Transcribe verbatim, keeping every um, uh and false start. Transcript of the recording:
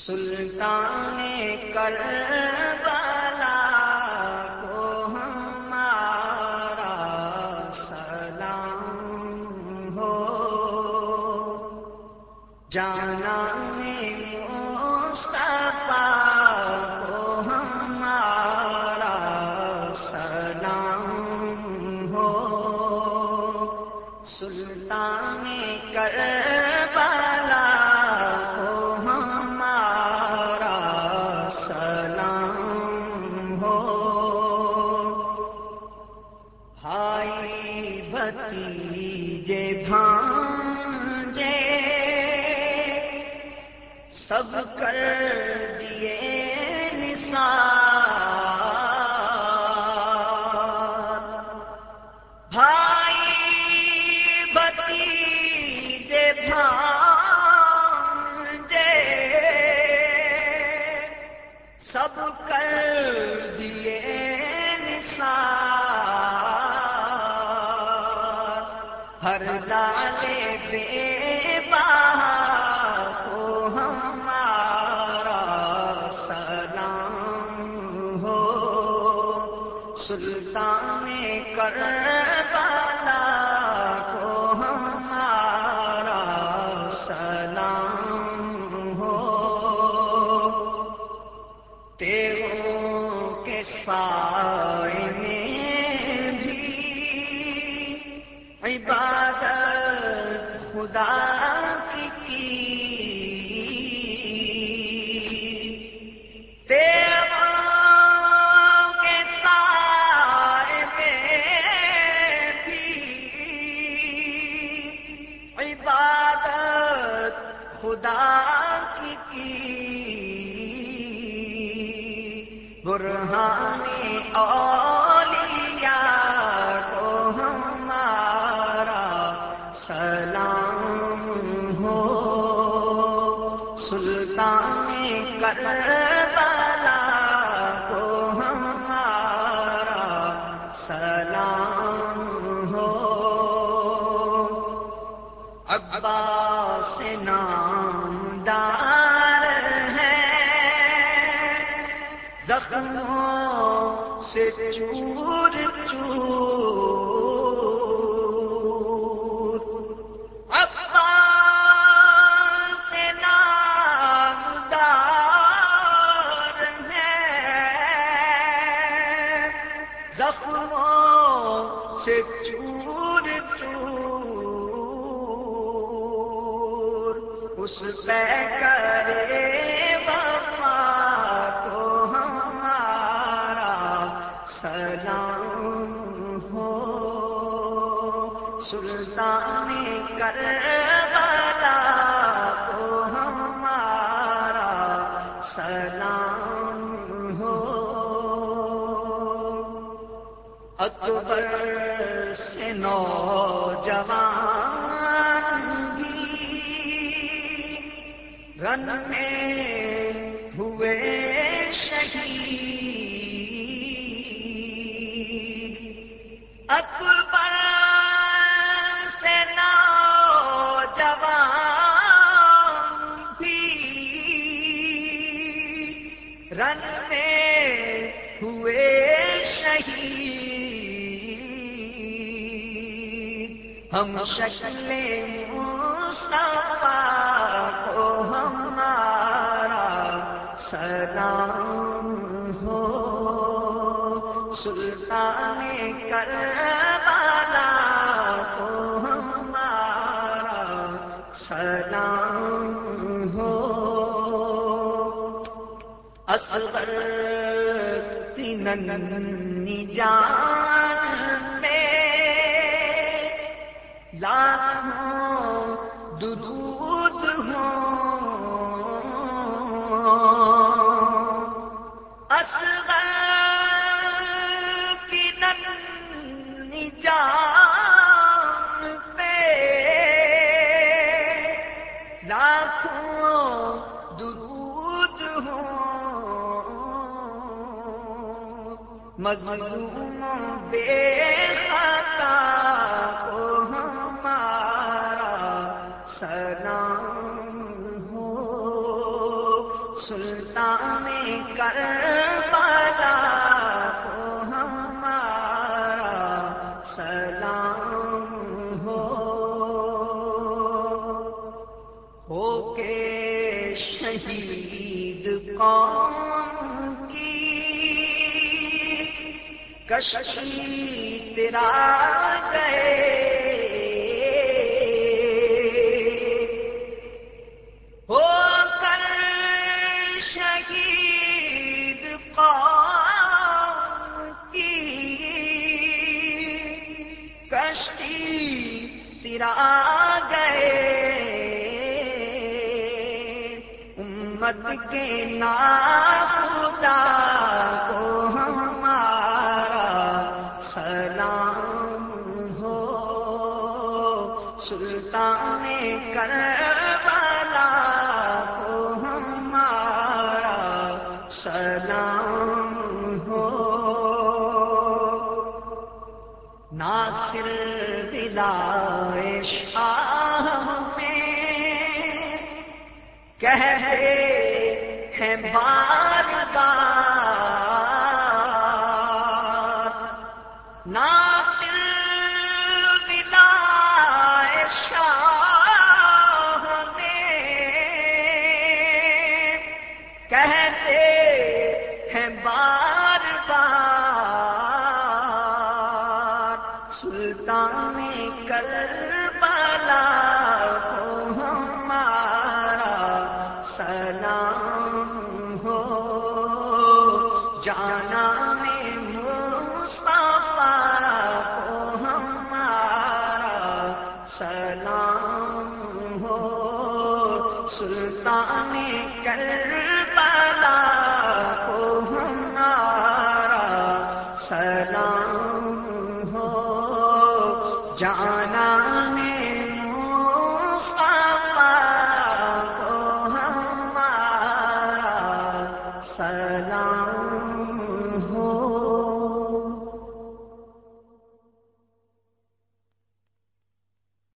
سلطان کربلا کو ہمارا سلام ہو، جانان مصطفیٰ کو ہمارا سلام ہو، سلطان کربلا کو ہمارا سلام ہو، بھائی بھتیجے بھانجے سب کر دیے نثار، بھائی بھتیجے بھانجے سب کر دیے نثار، ہر لالے بے بہا کو ہمارا سلام ہو، سلطان کربلا کو ہمارا سلام ہو، تیروں کے سائے میں بھی عبادت خدا کی کی، تیروں کے سائے میں بھی عبادت خدا کی کی، برہان اولیاء کو ہمارا سلام ہو، سلطان کربلا کو ہمارا سلام ہو، عباس نامدار ہے زخموں سے چور چور، عباس نامدار ہے زخموں سے چور چور، اس پہ کرے وفا کو ہمارا سلام ہو، سلطان کربلا کو ہمارا سلام ہو، اکبر سے نوجوان بھی رن میں ہوئے شہید، اکبر سے نوجوان بھی رن میں ہوئے شہید، ہم شکل مصطفیٰ کو ہمارا سلام ہو، سلطان کربلا کو ہمارا سلام ہو، اصغر ننھی جان میں لاکھوں درود ہوں، اصغر کی ننھی جان پہ لاکھوں درود ہوں، مظلوم بے خطا کو ہمارا سلام ہو، سلطان کربلا کو ہمارا سلام ہو ہو کے شہید قوم کی کشتی تیرا گئے ہو کر شہید قوم کی کشتی تیرا گئے امت کے ناخدا کو ہمارا سلام ہو سلطان کربلا کو ہمارا سلام ہو ناصر بلائے شاہ میں کہتے ہیں بار بار ناصر بلائے شاہ میں کہتے ہیں بار بار سلطان کربلا کو ہمارا سلام ہو جانا میں مصطفیٰ کو ہمارا سلام ہو سلطان کربلا کو ہمارا سلام